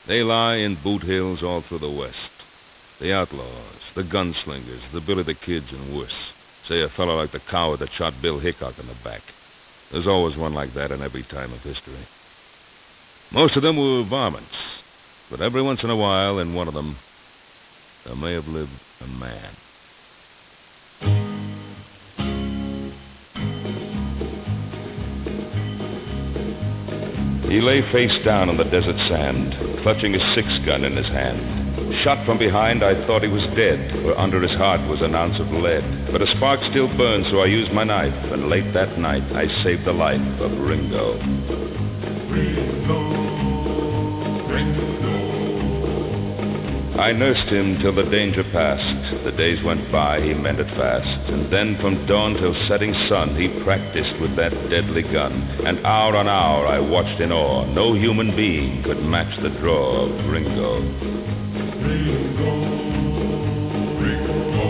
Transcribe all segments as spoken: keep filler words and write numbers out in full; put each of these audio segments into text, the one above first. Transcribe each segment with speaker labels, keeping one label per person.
Speaker 1: They lie in boot hills all through the West. The outlaws, the gunslingers, the Billy the Kids, and worse. Say a fellow like the coward that shot Bill Hickok in the back. There's always one like that in every time of history. Most of them were varmints, but every once in a while in one of them, there may have lived a man. He lay face down on the desert sand, clutching his six-gun in his hand. Shot from behind, I thought he was dead, for under his heart was an ounce of lead. But a spark still burned, so I used my knife, and late that night I saved the life of Ringo. Ringo, Ringo. I nursed him till the danger passed. The days went by, he mended fast. And then from dawn till setting sun, he practiced with that deadly gun. And hour on hour I watched in awe. No human being could match the draw of Ringo. Ringo, Ringo.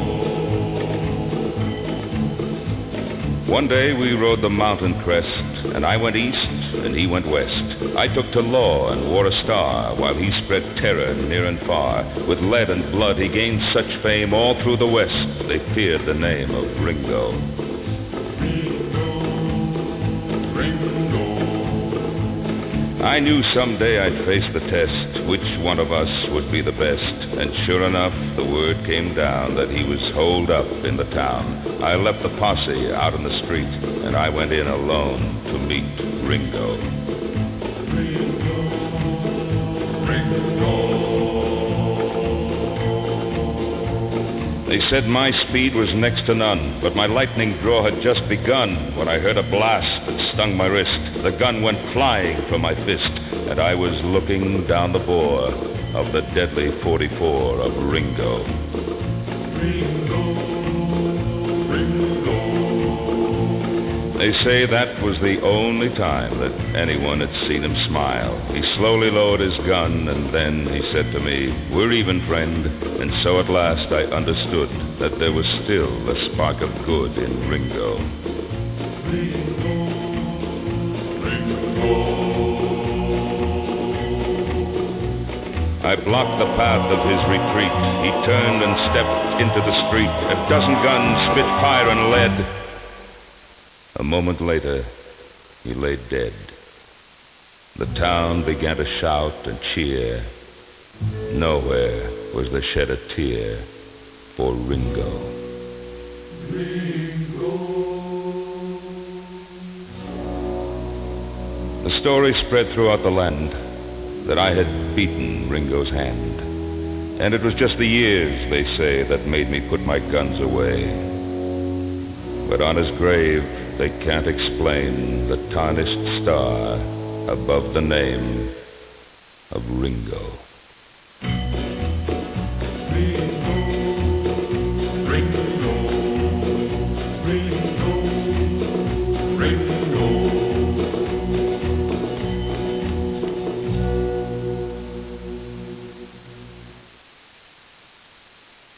Speaker 1: One day we rode the mountain crest, and I went east and he went west. I took to law and wore a star, while he spread terror near and far. With lead and blood he gained such fame all through the West, they feared the name of Ringo. Ringo, Ringo. I knew someday I'd face the test, which one of us would be the best. And sure enough, the word came down that he was holed up in the town. I left the posse out in the street, and I went in alone to meet Ringo. Ringo, Ringo. They said my speed was next to none, but my lightning draw had just begun when I heard a blast that stung my wrist. The gun went flying from my fist, and I was looking down the bore of the deadly forty-four of Ringo. Ringo, Ringo. They say that was the only time that anyone had seen him smile. He slowly lowered his gun, and then he said to me, "We're even, friend." And so at last I understood that there was still a spark of good in Ringo. Ringo, Ringo. I blocked the path of his retreat. He turned and stepped into the street. A dozen guns spit fire and lead. A moment later, he lay dead. The town began to shout and cheer. Nowhere was there shed a tear for Ringo. Ringo. The story spread throughout the land that I had beaten Ringo's hand. And it was just the years, they say, that made me put my guns away. But on his grave, they can't explain the tarnished star above the name of Ringo.